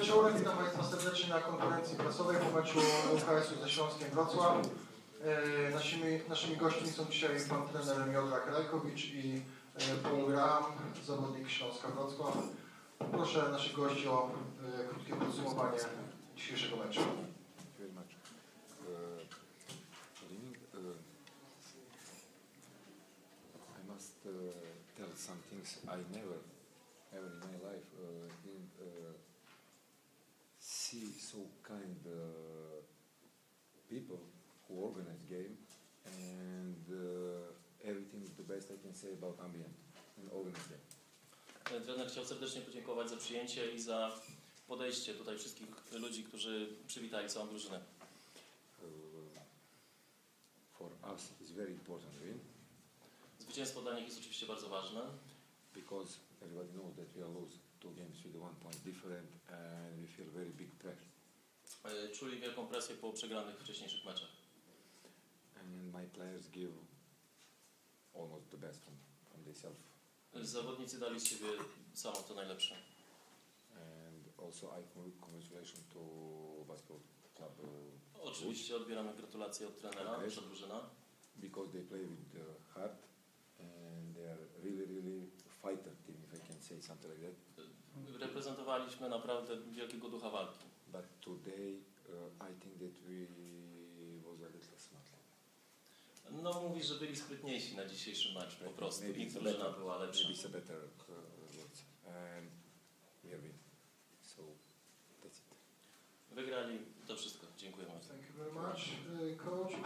Czołem, witam Państwa serdecznie na konferencji prasowej po meczu ŁKS-u ze Śląskiem Wrocław. Naszymi gośćmi są dzisiaj pan trener Miodrag Rajkowicz i Paul Graham, zawodnik Śląska Wrocław. Proszę naszych gości o krótkie podsumowanie dzisiejszego meczu. I must tell some things I never ever in my life didn't see so kind people who organize game, and everything is the best I can say about ambient and organize game. Trener chciał serdecznie podziękować za przyjęcie i za podejście tutaj wszystkich ludzi, którzy przywitali całą drużynę. For us it's very important win. Zwycięstwo dla nich jest oczywiście bardzo ważne, Because everybody knows that we lose 2 games with 1 point different and we feel very big pressure. Czuli wielką presję po przegranych wcześniejszych meczach. And my players give almost the best from themselves. Zawodnicy dali z siebie samo to najlepsze. And also I congratulations to basketball club. Oczywiście odbieramy gratulacje od trenera, nasza drużyna. Because they play with the heart and they are really fighter team, if I can say something like that. Reprezentowaliśmy naprawdę wielkiego ducha walki. But today I think that we was a little smart. No mówi, że byli sprytniejsi na dzisiejszym meczu po prostu. Ich drużyna była lepsza. Maybe it's a better words. And we win. So that's it. Wygrali to wszystko. Dziękuję bardzo. Thank you very much, coach.